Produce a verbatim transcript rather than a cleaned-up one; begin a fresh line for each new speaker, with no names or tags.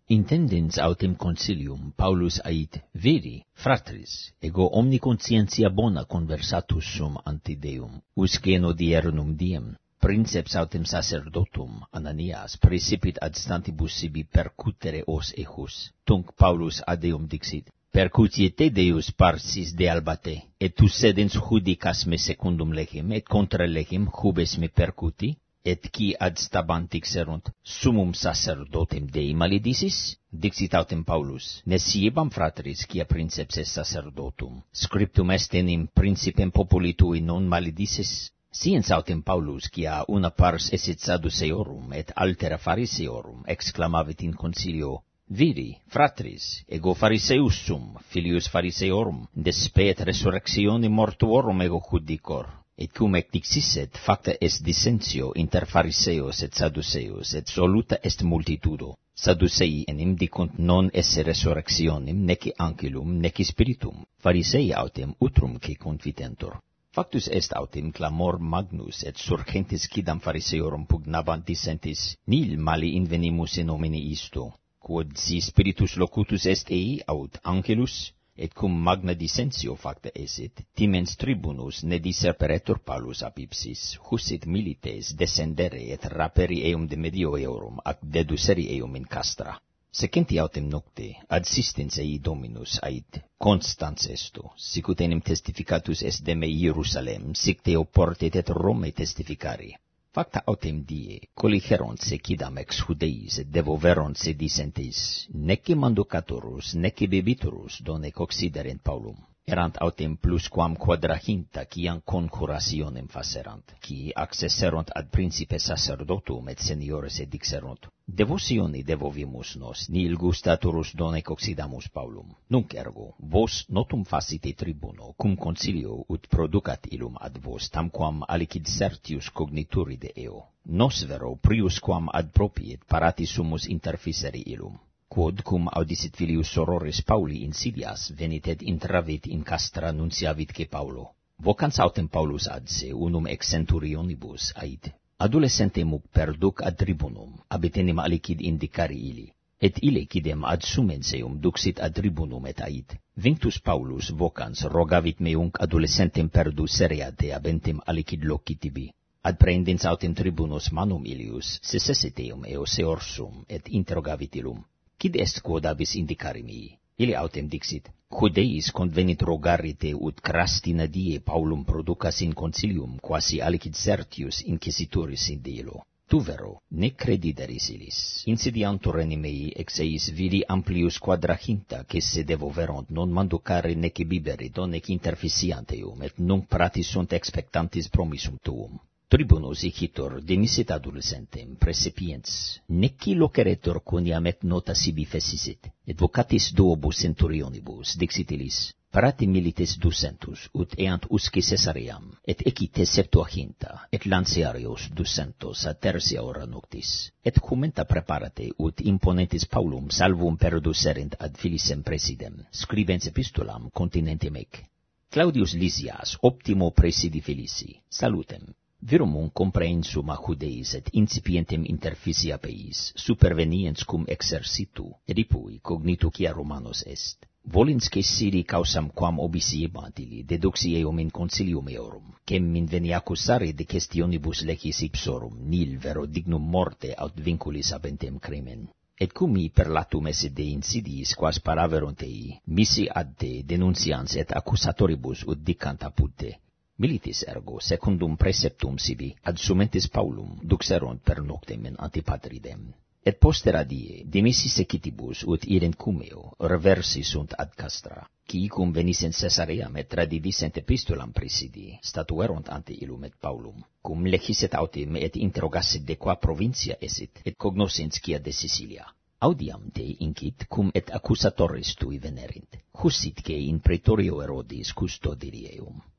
Intendens autem concilium Paulus ait veri, fratris, ego omni conscientia bona conversatus sum ante Deum, usque nodiernum diem, princeps autem sacerdotum Ananias praecipit ad stantibus sibi percutere os ejus. Tunc Paulus ad Deum dixit, percutie te Deus parsis de albate, et tu sedens judicas me secundum legem, et contra legem hubes me percuti, et qui ad stabant dixerunt, summum sacerdotem Dei maledisis? Dixit autem Paulus, ne siebam fratris, quia princeps est sacerdotum, scriptum est enim principem populi tui non maledisis? Sciens autem Paulus, quia una pars esit Sadduceorum, et altera Phariseorum, exclamavit in concilio, viri, fratris, ego Phariseus sum, filius Phariseorum, despet resurrectione mortuorum ego judicor. Et cum ec dixisset, facta est dissentio inter Phariseos et Sadduceos, et soluta est multitudo. Sadducei enim dicunt non esse resurrectionem, neci angelum, neci spiritum. Pharisei autem utrum que confitentur. Factus est autem clamor magnus, et surgentes quidam Phariseorum pugnabant dissentis, nil mali invenimus in nomine isto. Quod si spiritus locutus est ei, aut angelus, et cum magna dissentio facta esit, timens tribunus ne disserperetur Paulus ab ipsis, husit milites descendere et raperi eum de medio eorum, ac deduceri eum in castra. Secenti autem nocte, ad sistens ei Dominus ait, constans esto, sicut enim testificatus est de me Hierusalem, sic te oportet et Rome testificari. Facta autem die, coligerunt se quidam ex Judeis, et devoverunt se dissentes, neci manducatorus, neci bebiturus, donec occiderent Paulum. Erant autem plusquam quadraginta, quiam concurationem facerant, qui accesserunt ad principe sacerdotum et seniores et dixerunt, devocioni devovimus nos, nihil gustaturus donec occidamus Paulum. Nunc ergo, vos notum facite tribuno, cum concilio, ut producat illum ad vos, tamquam alicid certius cognituri de eo. Nos vero, priusquam ad propiet parati sumus interficere illum. Quod cum audisit filius sororis Pauli insidias, venit et intravit in castra nunciavit que Paulo. Vocans autem Paulus ad se, unum ex centurionibus, ait, adolescentem uc perduc ad tribunum, abitenim alicid indicari ili. Et ille quidem ad sumenseum duxit ad tribunum et ait, vinctus Paulus vocans rogavit meunc adolescentem perducere ade abentem alicid loci tibi. Ad praendens autem tribunus manum ilius, secessit eum eo seorsum, et interrogavit illum. Quid est quod abis indicari mii? Ili autem dixit, Judeis convenit rogari te ut crastina die Paulum producas in concilium, quasi alicid certius inquisituris in illo. Tu vero, ne credideris ilis. Insidiantur enim ex eis viri amplius quadraginta, que se devoverunt non manducare nec biberi, donec interficiant eum, et nunc pratis sunt expectantis promissum tuum. Tribunus igitur demisit adolescentem precepiens, neci loceretur quoniam et nota sibi fecisit, et vocatis duobus centurionibus, dixit illis, parati milites ducentus, ut eant usque Caesaream, et ecite septuaginta, et lanciarios ducentos a tertia hora noctis, et jumenta preparate, ut imponentis Paulum salvum perducerent ad Filicem presidem, scribens epistulam continentem ec. Claudius Lysias, optimo presidi Felici, salutem. Virumum comprehensum a Judeis et incipientem interficia peis, superveniens cum exercitu, ripui cognitu quia Romanos est. Volens que siri causam quam obisiebant ili, deduxi eum in concilium eorum, quem min veni accusare de questionibus lecis ipsorum, nil vero dignum morte aut vinculis habentem crimen. Et cum mi per latum esse de insidiis quas paraverunt ei, misi ad te denuncians et accusatoribus ut dicant apud te. Militis ergo, secundum preceptum sibi, ad sumentis Paulum, duxerunt per noctem in Antipatridem. Et postera die, demisi secitibus ut irent cum eo, reversi sunt ad castra, qui cum venissent Caesaream et tradidissent epistulam presidi, statuerunt ante illum et Paulum, cum legisset autem et interrogassit de qua provincia esit, et cognoscens quia de Sicilia. Audiam te incit cum et accusatoris tui venerint, husit que in praetorio Herodis custodiri eum.